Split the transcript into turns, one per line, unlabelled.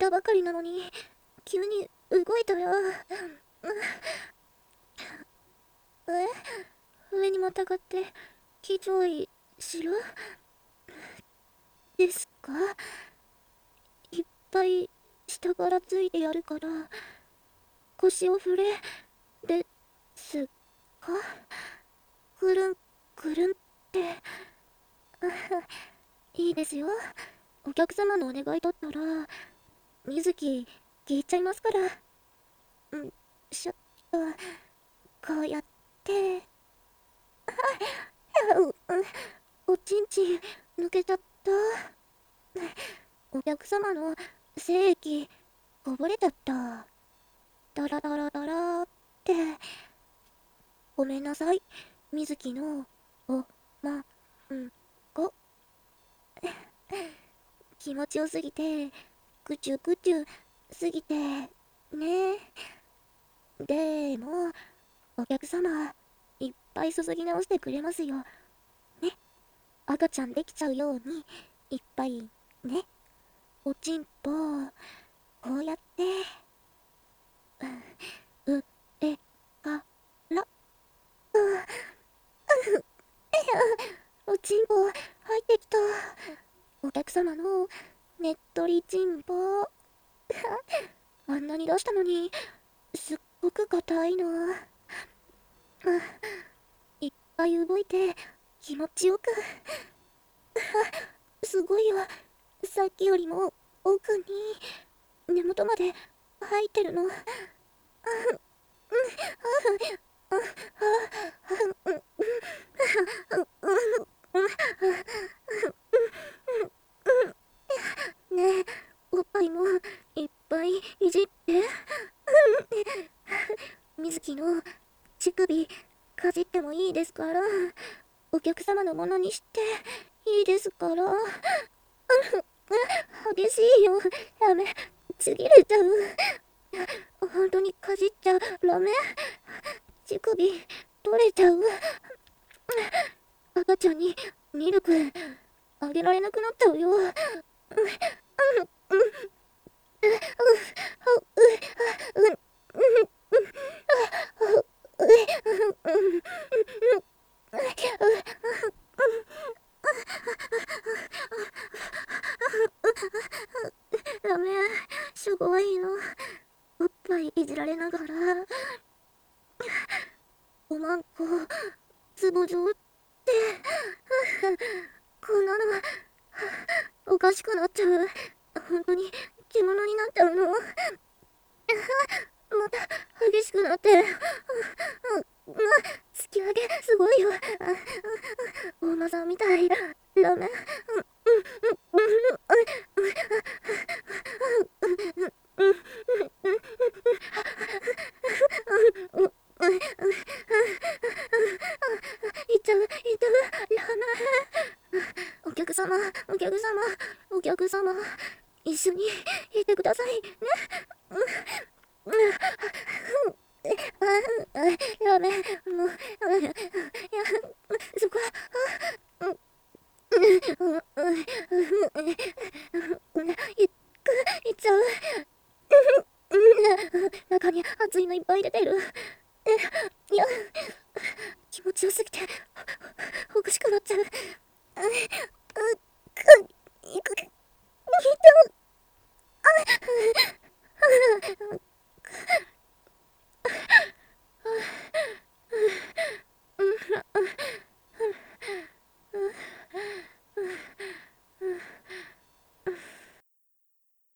たばかりなのに、急に動いたよ。上にまたがって、気上位しろですか？いっぱい下からついてやるから、腰を振れ、ですか？くるん、くるんって。いいですよ。お客様のお願いだったら、水木、聞いちゃいますから。ちょっと、こうやって、おちんちん、抜けちゃった。お客様の精液、こぼれちゃった。ダラダラダラって。ごめんなさい。水木の、お、ま、こ。気持ちよすぎて、ぐちゅぐちゅすぎて、ね。でも、お客様、いっぱい注ぎ直してくれますよ。ね。赤ちゃんできちゃうように、いっぱい、ね。おちんぽ、こうやって、う、え、から、おちんぽ、入ってきた。お客様の、ねっとりちんぽ。あんなに出したのに、すっごく硬いの。いっぱい動いて、気持ちよく。すごいわ。さっきよりも、奥に、根元まで、入ってるの。ねえ、おっぱいも、いっぱいいじって。水木の、乳首、かじってもいいですから。お客様のものにして、いいですから。激しいよ。ダメ。ちぎれちゃう。本当にかじっちゃダメ。乳首、取れちゃう。赤ちゃんに、ミルク、あげられなくなっちゃうよ。ダメ。すごいよ。おっぱいいじられながら、おまんこ、つぼ状って、こんなの、おかしくなっちゃう。本当に、獣になっちゃうの。また、激しくなって、突き上げ、すごいよ。大間さんみたい。ダメ。いっちゃう、いっちゃう。ダメ。お客様、お客様、お客様、一緒にいてくださいね。やめ、もう、そこは、いっちゃう。中に熱いのいっぱい出てる。いや、気持ちよすぎて、おかしくなっちゃう。